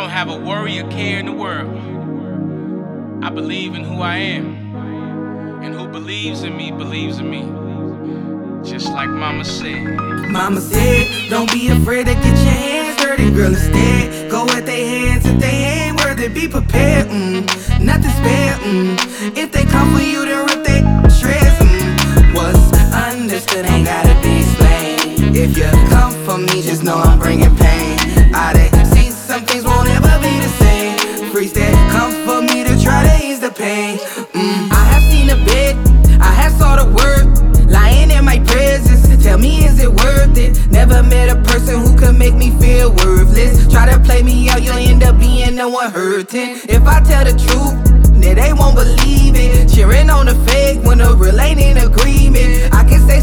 don't have a worry or care in the world. I believe in who I am. And who believes in me, believes in me. Just like Mama said. Mama said, don't be afraid to get your hands dirty, girl, instead. Go with their hands if they ain't worthy, be prepared, not to spare, If they come for you, then rip they shreds, What's understood ain't gotta be explained. If you come for me, just know I'm bringing pain. I done seen some things won't ever be the same. Freaks that come for me to try to ease the pain. I have seen a bit, I have saw the word lying in my presence. Tell me, is it worth it? Never met a person who could make me feel worthless. Try to play me out, you'll end up being the one hurting. If I tell the truth, then they won't believe it. Cheering on the fake when the real ain't in agreement. I can say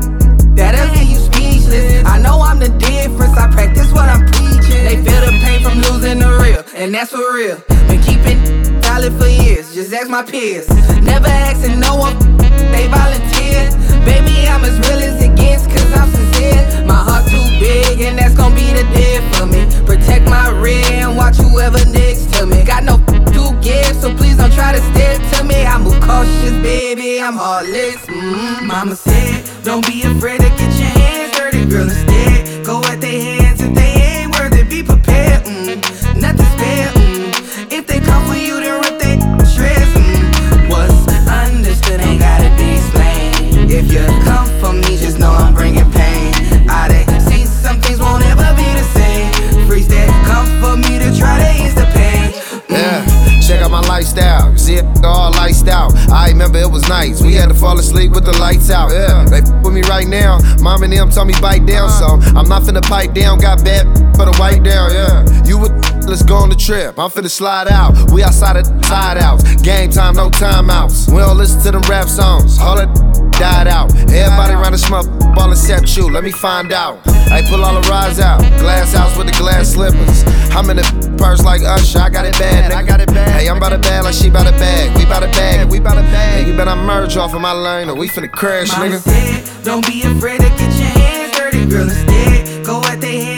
that'll leave you speechless. I know I'm the difference, I practice what I'm preaching. They feel the pain from losing the real, and that's for real. Been keeping solid for years, just ask my peers. Never asking no one, they volunteer. Baby, I'm as real as it gets, cause I'm sincere. My heart too big, and that's gon' be the deal for me. Protect my rear and watch whoever next to me. Got no to give, so please don't try to stare to me. I move cautious, baby, I'm heartless. Mama said, don't be afraid to get your hands dirty, girl, instead. Go at their hands if they ain't worthy, be prepared, not to spare, If they come for you, then rip they shreds, What's understood ain't gotta be explained. If you come for me, just know I'm bringing pain. I done seen some things won't ever be the same. Freaks that come for me to try to ease the pain. Yeah, check out my lifestyle. You see it all liced out. I remember it was nights. We had to fall asleep with the lights out. Yeah, they with me right now. Mom and them told me bite down, so I'm not finna pipe down. Got bad for the white down. Yeah, you would let's go on the trip. I'm finna slide out. We outside of side outs. Game time, no timeouts. We don't listen to them rap songs. All that died out. Everybody around the smoke, ball except you. Let me find out. I pull all the rides out. Glass house with the glass slippers. I'm in the purse like Usher. I got it bad, nigga. I got it bad. Hey, I'm about it bad like she about it bag. We about it bag. We about it bag. Hey, you better merge off of my lane or we finna crash, Mama nigga. said, don't be afraid to get your hands dirty, girl, instead. Go at their hands